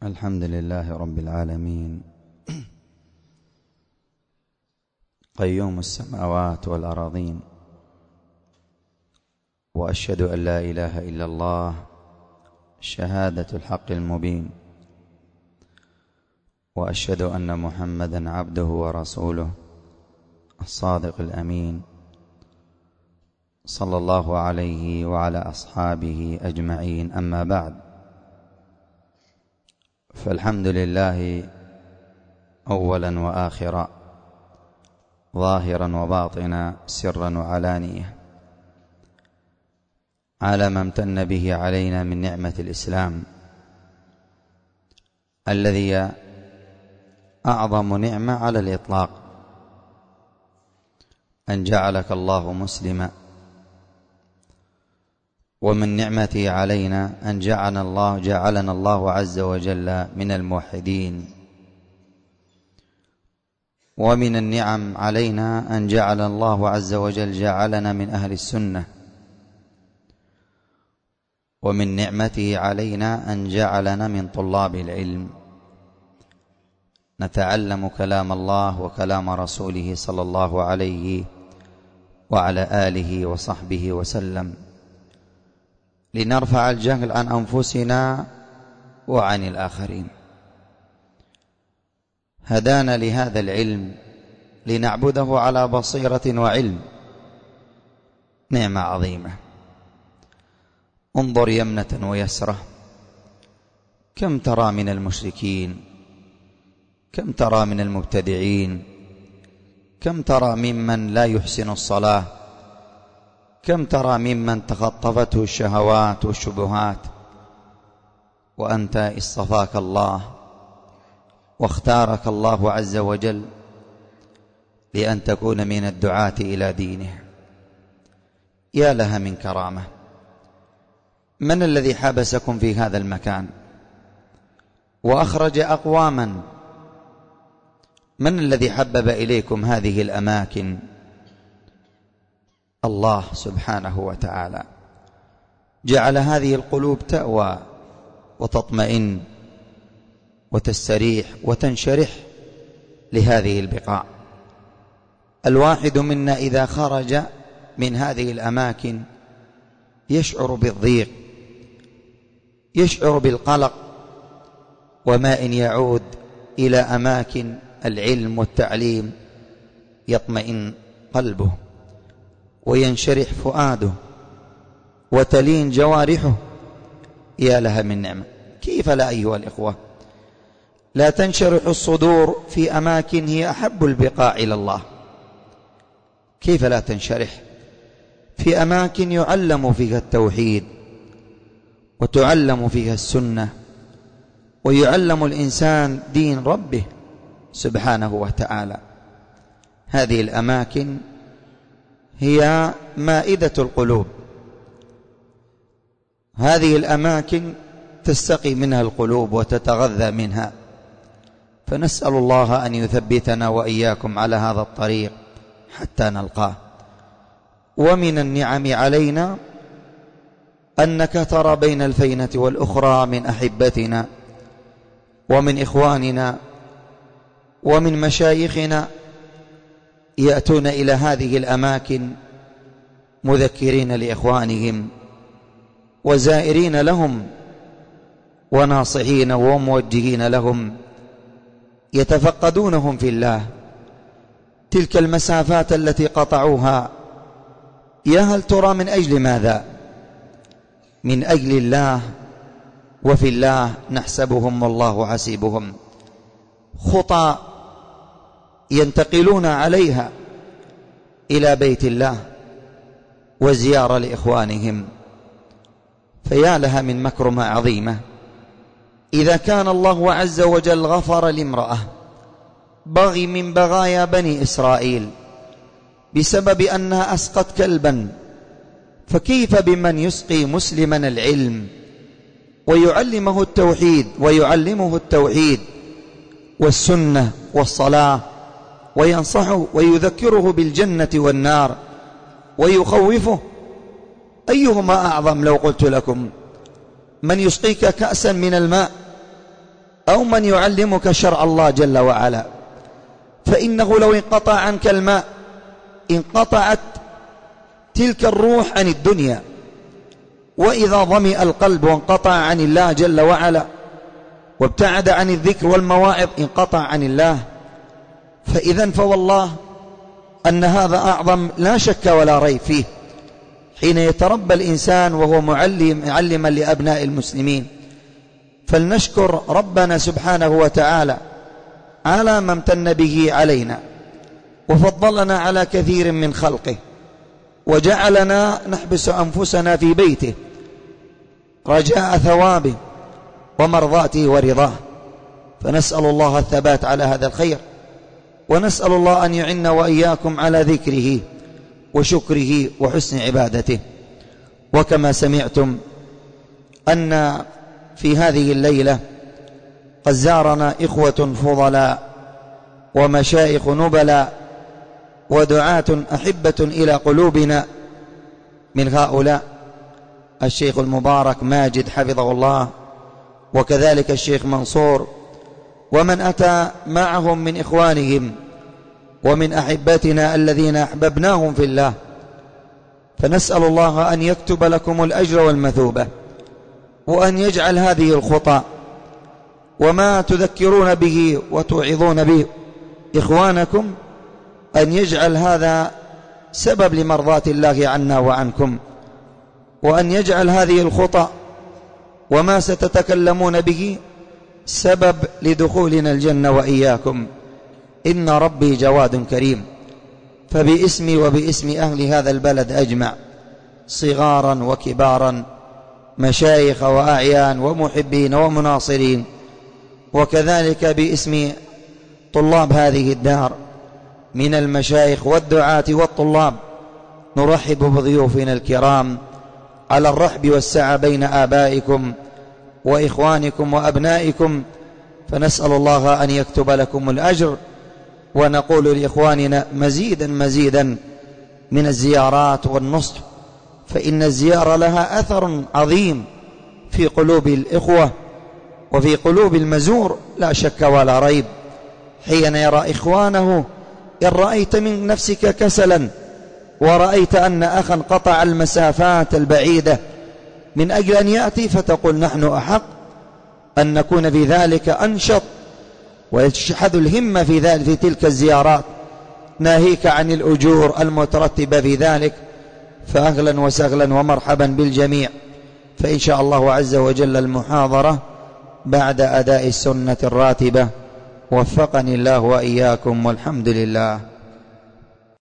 الحمد لله رب العالمين قيوم السماوات والأراضين، وأشهد أن لا إله إلا الله شهادة الحق المبين، وأشهد أن محمدًا عبده ورسوله الصادق الأمين، صلى الله عليه وعلى أصحابه أجمعين. أما بعد، فالحمد لله أولا وآخرا، ظاهرا وباطنا، سرا وعلانية، على ما امتن به علينا من نعمة الإسلام، الذي أعظم نعمة على الإطلاق، أن جعلك الله مسلما. ومن نعمته علينا أن جعلنا الله عز وجل من الموحدين. ومن النعم علينا أن جعل الله عز وجل جعلنا من أهل السنة. ومن نعمته علينا أن جعلنا من طلاب العلم، نتعلم كلام الله وكلام رسوله صلى الله عليه وعلى آله وصحبه وسلم، لنرفع الجهل عن أنفسنا وعن الآخرين. هدانا لهذا العلم لنعبده على بصيرة وعلم، نعمة عظيمة. انظر يمنة ويسرة، كم ترى من المشركين، كم ترى من المبتدعين، كم ترى ممن لا يحسن الصلاة، كم ترى ممن تخطفته الشهوات والشبهات، وأنت اصطفاك الله واختارك الله عز وجل لأن تكون من الدعاة إلى دينه. يا لها من كرامة! من الذي حبسكم في هذا المكان وأخرج أقواما؟ من الذي حبب إليكم هذه الأماكن؟ الله سبحانه وتعالى جعل هذه القلوب تأوى وتطمئن وتستريح وتنشرح لهذه البقاع. الواحد منا إذا خرج من هذه الأماكن يشعر بالضيق، يشعر بالقلق، وما إن يعود إلى أماكن العلم والتعليم يطمئن قلبه وينشرح فؤاده وتلين جوارحه. يا لها من نعمة! كيف لا أيها الإخوة؟ لا تنشرح الصدور في أماكن هي أحب البقاع إلى الله. كيف لا تنشرح في أماكن يعلم فيها التوحيد وتعلم فيها السنة ويعلم الإنسان دين ربه سبحانه وتعالى؟ هذه الأماكن هي مائدة القلوب، هذه الأماكن تستقي منها القلوب وتتغذى منها. فنسأل الله أن يثبتنا وإياكم على هذا الطريق حتى نلقاه. ومن النعم علينا أنك ترى بين الفينة والأخرى من أحبتنا ومن إخواننا ومن مشايخنا يأتون إلى هذه الأماكن مذكرين لإخوانهم وزائرين لهم وناصحين وموجهين لهم، يتفقدونهم في الله. تلك المسافات التي قطعوها، يا هل ترى من أجل ماذا؟ من أجل الله وفي الله نحسبهم والله حسيبهم. خطى ينتقلون عليها إلى بيت الله وزيارة لإخوانهم، فيا لها من مكرمة عظيمة. إذا كان الله عز وجل غفر لامرأة بغي من بغايا بني إسرائيل بسبب أنها أسقت كلبا، فكيف بمن يسقي مسلما العلم ويعلمه التوحيد والسنة والصلاة، وينصحه ويذكره بالجنة والنار ويخوفه؟ أيهما أعظم؟ لو قلت لكم من يسقيك كأسا من الماء أو من يعلمك شرع الله جل وعلا، فإنه لو انقطع عنك الماء انقطعت تلك الروح عن الدنيا، وإذا ظمئ القلب وانقطع عن الله جل وعلا وابتعد عن الذكر والمواعظ انقطع عن الله. فإذا فوالله أن هذا أعظم لا شك ولا ريب فيه، حين يتربى الإنسان وهو معلما لأبناء المسلمين. فلنشكر ربنا سبحانه وتعالى على ما امتن به علينا وفضلنا على كثير من خلقه، وجعلنا نحبس أنفسنا في بيته رجاء ثوابه ومرضاته ورضاه. فنسأل الله الثبات على هذا الخير، ونسأل الله أن يعنا وإياكم على ذكره وشكره وحسن عبادته. وكما سمعتم أن في هذه الليلة قد زارنا إخوة فضلاء ومشايخ نبلاء ودعاة أحبة إلى قلوبنا، من هؤلاء الشيخ المبارك ماجد حفظه الله، وكذلك الشيخ منصور، ومن أتى معهم من إخوانهم ومن أحبتنا الذين أحببناهم في الله. فنسأل الله أن يكتب لكم الأجر والمثوبة، وأن يجعل هذه الخطى وما تذكرون به وتوعظون به إخوانكم أن يجعل هذا سبب لمرضاة الله عنا وعنكم، وأن يجعل هذه الخطى وما ستتكلمون به سبب لدخولنا الجنة وإياكم. إن ربي جواد كريم. فباسمي وباسم أهل هذا البلد أجمع، صغارا وكبارا، مشايخ وأعيان ومحبين ومناصرين، وكذلك باسم طلاب هذه الدار من المشايخ والدعاة والطلاب، نرحب بضيوفنا الكرام على الرحب والسعة بين آبائكم وإخوانكم وأبنائكم. فنسأل الله أن يكتب لكم الأجر، ونقول لإخواننا مزيدا من الزيارات والنصح، فإن الزيارة لها أثر عظيم في قلوب الإخوة وفي قلوب المزور لا شك ولا ريب، حين يرى إخوانه. إن رأيت من نفسك كسلا ورأيت أن أخا قطع المسافات البعيدة من أجل أن يأتي، فتقول نحن أحق أن نكون في ذلك أنشط ويشحذ الهمة في ذلك في تلك الزيارات، ناهيك عن الأجور المترتبة في ذلك. فأهلا وسهلا ومرحبا بالجميع. فإن شاء الله عز وجل المحاضرة بعد أداء السنة الراتبة، وفقني الله وإياكم، والحمد لله.